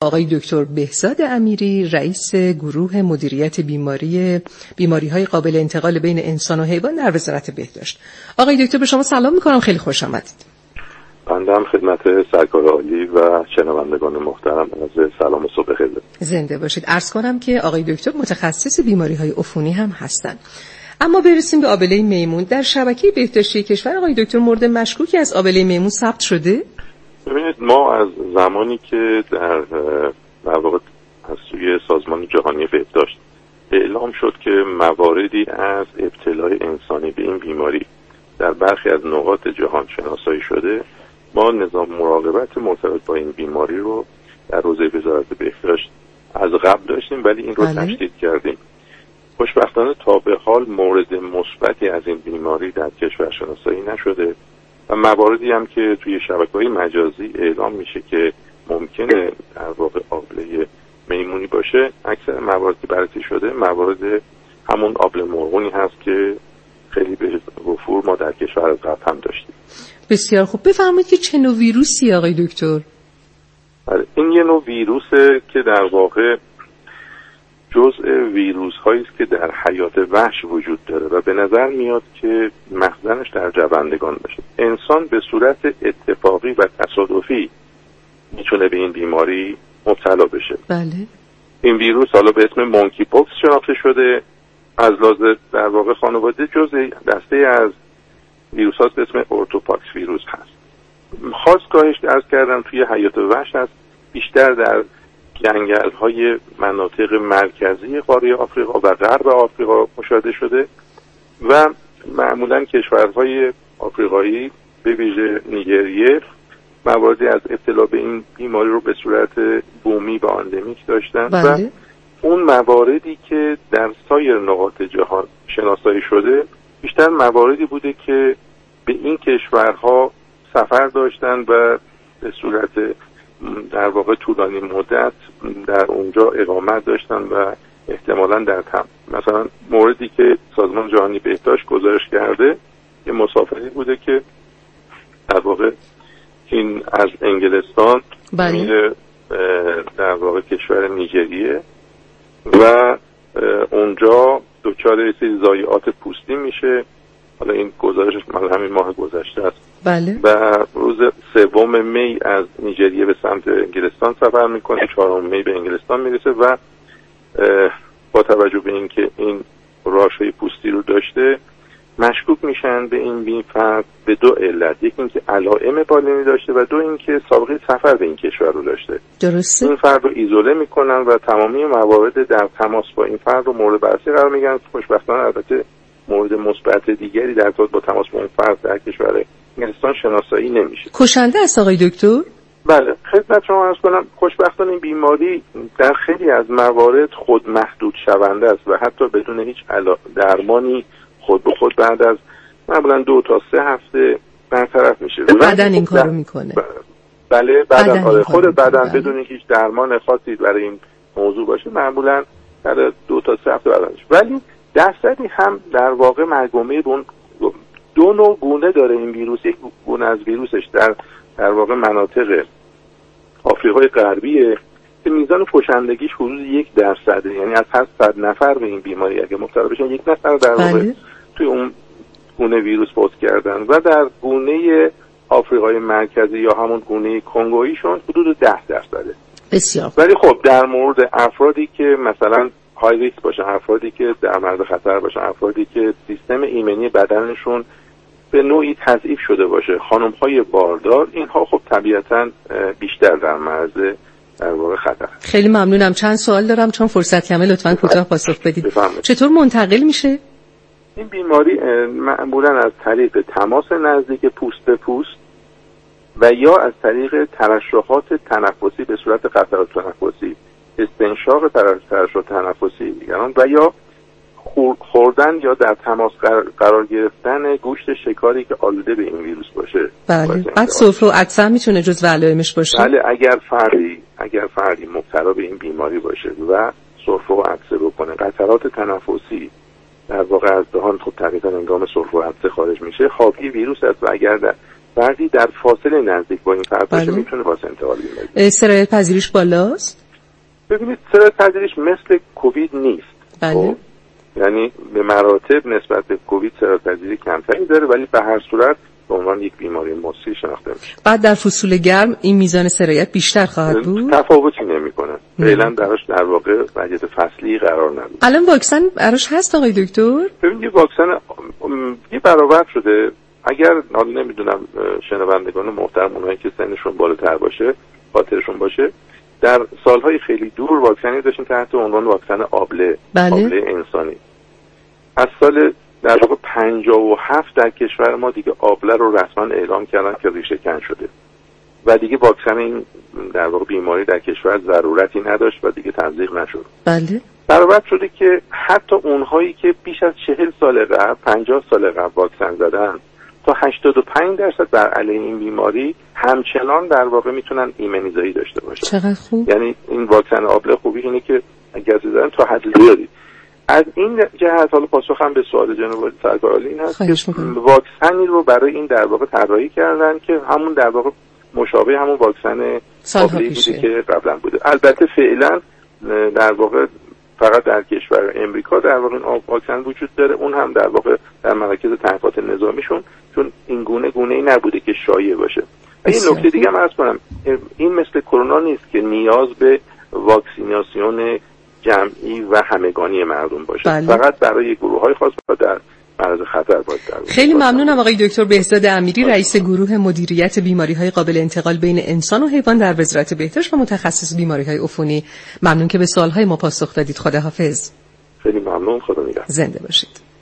آقای دکتر بهزاد امیری، رئیس گروه مدیریت بیماری‌های قابل انتقال بین انسان و حیوان در وزارت بهداشت. آقای دکتر به شما سلام می‌کنم، خیلی خوش آمدید. بنده هم خدمت سرکار عالی و شنوندگان محترم از سلام و صبح بخیر. زنده باشید. عرض کنم که آقای دکتر متخصص بیماری‌های عفونی هم هستند. اما برسیم به آبله میمون. در شبکه بهداشتی کشور آقای دکتر مورد مشکوکی از آبله میمون ثبت شده؟ ببینید، ما از زمانی که در واقع از سوی سازمان جهانی بهداشت اعلام شد که مواردی از ابتلای انسانی به این بیماری در برخی از نقاط جهان شناسایی شده، ما نظام مراقبت مرتبط با این بیماری رو در حوزه وزارت بهداشت از قبل داشتیم، ولی این رو تشدید کردیم. خوشبختانه تا به حال مورد مثبتی از این بیماری در کشور شناسایی نشده و مواردی هم که توی شبکه‌های مجازی اعلام میشه که ممکنه در واقع آبله میمونی باشه، اکثر مواردی بررسی شده موارد همون آبله مرغونی هست که خیلی به وفور ما در کشور قبل هم داشتیم. بسیار خوب. بفرمایید که چه نوع ویروسی آقای دکتر؟ این یه نوع ویروسه که در واقع جزء ویروس هایی است که در حیات وحش وجود داره و به نظر میاد که مخزنش در جوندگان باشه. انسان به صورت اتفاقی و تصادفی میتونه به این بیماری مبتلا بشه. بله. این ویروس حالا به اسم مونکی پوکس شناخته شده، از لحاظ در واقع خانواده جزء دسته از ویروس هاست به اسم اورتوپاکس ویروس هست. خاصگاهش عرض کردم توی حیات وحش هست، بیشتر در جنگل های مناطق مرکزی قاره آفریقا و غرب آفریقا مشاهده شده و معمولا کشورهای آفریقایی به ویژه نیجریه مواردی از ابتلا به این بیماری رو به صورت بومی و آندمیک داشتن. بله. و اون مواردی که در سایر نقاط جهان شناسایی شده بیشتر مواردی بوده که به این کشورها سفر داشتن و به صورت در واقع طولانی مدت در اونجا اقامت داشتن و احتمالاً در مثلا موردی که سازمان جهانی بهداشت گزارش کرده یه مسافری بوده که در واقع این از انگلستان میره در واقع کشور نیجریه و اونجا دچار ضایعات پوستی میشه. حالا این گزارشش مال همین ماه گذشته است. بله. و روز 3 می از نیجریه به سمت انگلستان سفر میکنه، 4 می به انگلستان میرسه و با توجه به اینکه این راشهای پوستی رو داشته مشکوک میشن به این فرد به 2 علت. یکی اینکه علائم بالینی داشته و 2 اینکه سابقه سفر به این کشور رو داشته. درسته. این فرد رو ایزوله میکنن و تمامی موارد در تماس با این فرد رو مورد بررسی قرار میگن. خوشبختانه البته مورد مثبت دیگری در ارتباط با تماس با اون فرد در کشور انگلستان شناسایی نمیشه. کشنده است آقای دکتر؟ بله، خدمت شما عرض کنم خوشبختانه این بیماری در خیلی از موارد خود محدود شونده است و حتی بدون هیچ درمانی خود به خود بعد از معمولا 2 تا 3 هفته برطرف میشه. بدن این کارو میکنه. بله، خود بدن بدون هیچ درمان خاصی برای این موضوع باشه معمولا در 2 تا 3 هفته بعدش. ولی درصدی هم در واقع مرگومیر اون 2 نوع گونه داره این ویروس. یک گونه از ویروسش در واقع مناطق آفریقای غربیه که میزان کشندگیش حدود 1%، یعنی از هر 100 نفر به این بیماری اگه مبتلا بشن 1 نفر در واقع توی اون گونه ویروس فوت کردن و در گونه آفریقای مرکزی یا همون گونه کنگوییشون حدود 10%. بسیار. ولی خب در مورد افرادی که مثلا های ریسک باشن، افرادی که در معرض خطر باشن، افرادی که سیستم ایمنی بدنشون به نوعی تضعیف شده باشه، خانم‌های باردار، اینها خب طبیعتاً بیشتر در معرض در واقع خطر. خیلی ممنونم. چند سوال دارم چون فرصت کمه، لطفاً کوتاه پاسخ بدید. چطور منتقل میشه؟ این بیماری معمولاً از طریق تماس نزدیک پوست به پوست و یا از طریق ترشحات تنفسی به صورت قطرات تنفسی، استنشاق ترشح تنفسی دیگران و یا خوردن یا در تماس قرار گرفتن گوشت شکاری که آلوده به این ویروس باشه. بله. بعد سفره و عطسه میتونه جزو علائمش باشه. بله، اگر فردی مبتلا به این بیماری باشه و سفره و عطسه بکنه، قطرات تنفسی در واقع از دهان خب طبیعتا هنگام سفره و عطسه خارج میشه، حاوی ویروس است و اگر فردی در فاصله نزدیک با این فرد باشه میتونه واسه انتقال بیماری. سرایت پذیریش بالاست؟ ببینید سرایت پذیریش مثل کووید نیست. بله. یعنی به مراتب نسبت به کووید سرایت پذیری کمتری داره، ولی به هر صورت به عنوان یک بیماری مصری شناخته میشه. بعد در فصول گرم این میزان سرایت بیشتر خواهد بود؟ تفاوتی نمیکنه. فعلا براش در واقع وضعیت فصلی قرار نداره. الان واکسن براش هست آقای دکتر؟ ببینید واکسن یه برابر شده. اگر حالا نمیدونم شنوندگان محترم اونایی که سنشون بالاتر باشه خاطرشون باشه، در سالهای خیلی دور واکسنی داشتیم تحت عنوان واکسن آبله. بله. آبله انسانی. از سال در واقع 57 در کشور ما دیگه آبله رو رسما اعلام کردن که ریشه کن شده و دیگه واکسن این در واقع بیماری در کشور ضرورتی نداشت و دیگه تزریق نشد. بله. برابر شده که حتی اونهایی که بیش از 40 سال قبل 50 سال قبل واکسن زدن تا 85% بر علیه این بیماری همچنان در واقع میتونن ایمنیزایی داشته باشن. چقدر خوب. یعنی این واکسن آبله خوبی اینه که اگر زدن تا حد زیادی. از این جهت حالا پاسخم به سوال جناب سرکار عالی این هست که واکسنی رو برای این در واقع طراحی کردن که همون در واقع مشابه همون واکسن آبله بوده که قبلا بوده. البته فعلا در واقع فقط در کشور امریکا در واقع این واکسن وجود داره، اون هم در واقع در مراکز تحقیقات نظامیشون، چون این گونه‌ای نبوده که شایع باشه. این نکته دیگه هم عرض کنم، این مثل کرونا نیست که نیاز به واکسیناسیون جمعی و همگانی مردم باشه. بله. فقط برای گروه‌های خاص و در معرض خطر باید در خیلی ممنونم آقای دکتر بهزاد امیری، رئیس گروه مدیریت بیماری‌های قابل انتقال بین انسان و حیوان در وزارت بهداشت و متخصص بیماری‌های عفونی. ممنون که به سوال‌های ما پاسخ دادید. خداحافظ. خیلی ممنون. خدا نگهدار. زنده باشید.